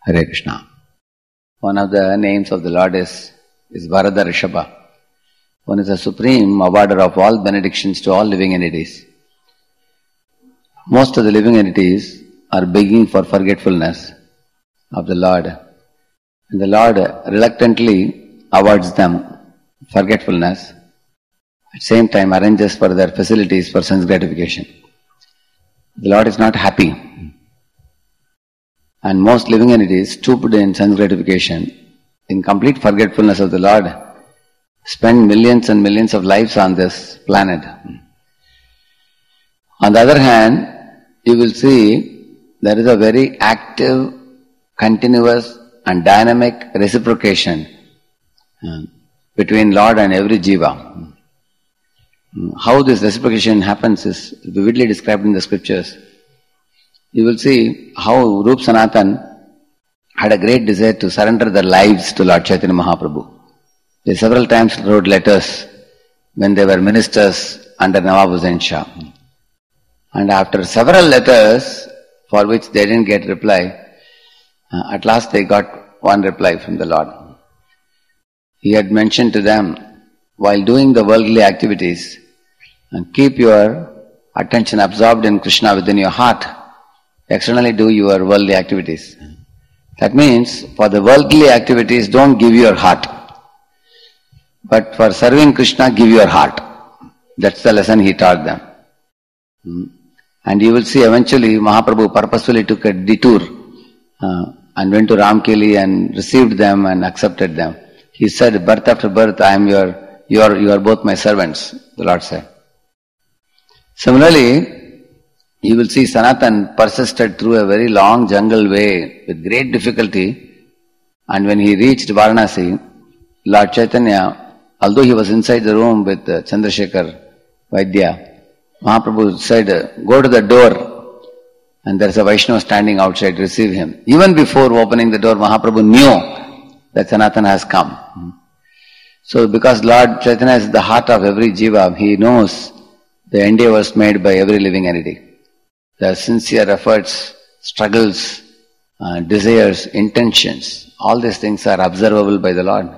Hare Krishna. One of the names of the Lord is Varada Rishabha. One is the supreme awarder of all benedictions to all living entities. Most of the living entities are begging for forgetfulness of the Lord. And the Lord reluctantly awards them forgetfulness. At the same time arranges for their facilities for sense gratification. The Lord is not happy. And most living entities, stooped in sense gratification, in complete forgetfulness of the Lord, spend millions and millions of lives on this planet. On the other hand, you will see there is a very active, continuous and dynamic reciprocation between Lord and every jiva. How this reciprocation happens is vividly described in the scriptures. You will see how Rup Sanatan had a great desire to surrender their lives to Lord Chaitanya Mahaprabhu. They several times wrote letters when they were ministers under Nawab Hussain Shah. And after several letters for which they didn't get reply, at last they got one reply from the Lord. He had mentioned to them, while doing the worldly activities, keep your attention absorbed in Krishna within your heart. Externally do your worldly activities. That means, for the worldly activities, don't give your heart. But for serving Krishna, give your heart. That's the lesson he taught them. And you will see eventually Mahaprabhu purposefully took a detour and went to Ramkeli and received them and accepted them. He said, birth after birth, you are both my servants, the Lord said. Similarly, you will see Sanatan persisted through a very long jungle way with great difficulty, and when he reached Varanasi, Lord Chaitanya, although he was inside the room with Chandrasekhar Vaidya, Mahaprabhu said, go to the door, and there is a Vaishnava standing outside, receive him. Even before opening the door, Mahaprabhu knew that Sanatan has come. So because Lord Chaitanya is the heart of every jiva, he knows the endeavors made by every living entity. The sincere efforts, struggles, desires, intentions, all these things are observable by the Lord.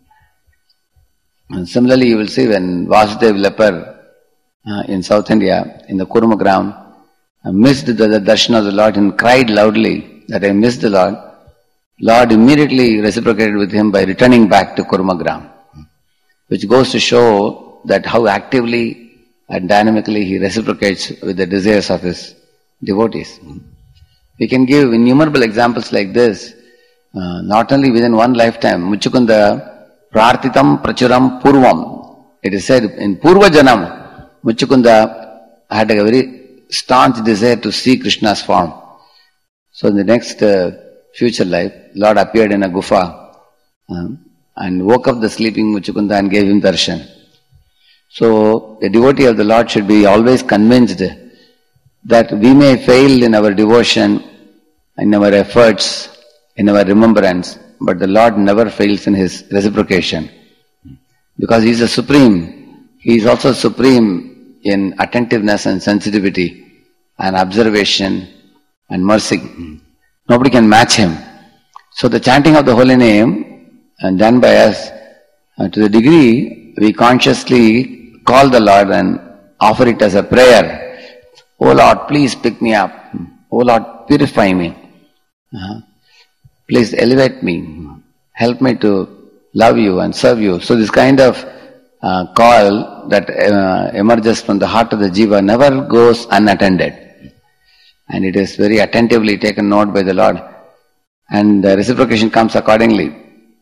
And similarly, you will see when Vasudev leper in South India, in the Kurma ground, missed the darshan of the Lord and cried loudly that I missed the Lord. Lord immediately reciprocated with him by returning back to Kurma ground, which goes to show that how actively and dynamically he reciprocates with the desires of his devotees. We can give innumerable examples like this, not only within one lifetime. Muchukunda prarthitam prachuram purvam. It is said in Purva Janam, Muchukunda had a very staunch desire to see Krishna's form. So in the next future life, Lord appeared in a gufa and woke up the sleeping Muchukunda and gave him darshan. So a devotee of the Lord should be always convinced that we may fail in our devotion, in our efforts, in our remembrance, but the Lord never fails in his reciprocation. Because he is a supreme, he is also supreme in attentiveness and sensitivity and observation and mercy. Nobody can match him. So the chanting of the holy name done by us, to the degree we consciously call the Lord and offer it as a prayer. Oh Lord, please pick me up. Oh Lord, purify me. Please elevate me. Help me to love you and serve you. So this kind of call that emerges from the heart of the jiva never goes unattended. And it is very attentively taken note by the Lord. And the reciprocation comes accordingly.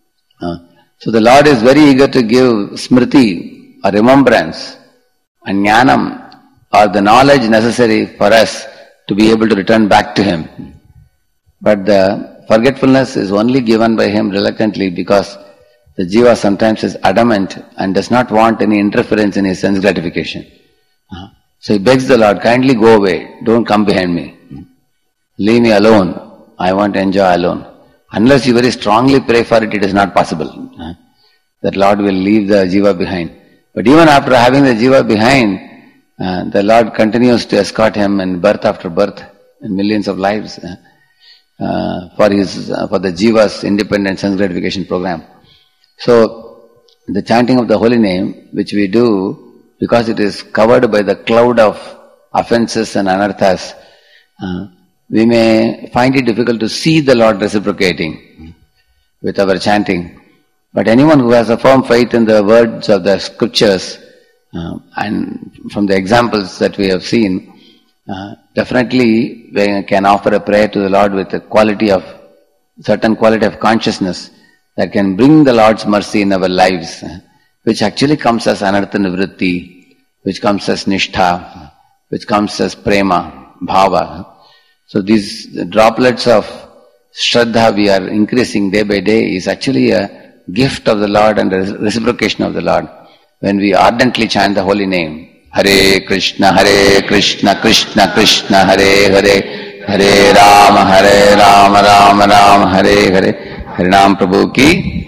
So the Lord is very eager to give smriti, or remembrance, and jnanam, or the knowledge necessary for us to be able to return back to him. But the forgetfulness is only given by him reluctantly because the jiva sometimes is adamant and does not want any interference in his sense gratification. So he begs the Lord, kindly go away, don't come behind me. Leave me alone, I want to enjoy alone. Unless you very strongly pray for it, it is not possible. That Lord will leave the jiva behind. But even after having the jiva behind, the Lord continues to escort him in birth after birth in millions of lives. for the Jiva's independent sense gratification program. So, the chanting of the holy name, which we do, because it is covered by the cloud of offenses and anarthas, we may find it difficult to see the Lord reciprocating with our chanting. But anyone who has a firm faith in the words of the scriptures, and from the examples that we have seen, definitely we can offer a prayer to the Lord with a certain quality of consciousness that can bring the Lord's mercy in our lives, which actually comes as anartha nivritti, which comes as nishtha, which comes as prema, bhava. So these droplets of shraddha we are increasing day by day is actually a gift of the Lord and a reciprocation of the Lord when we ardently chant the holy name. Hare Krishna, Krishna Krishna, Hare Hare, Hare Rama, Rama Rama, Hare Hare. Harinam Prabhu ki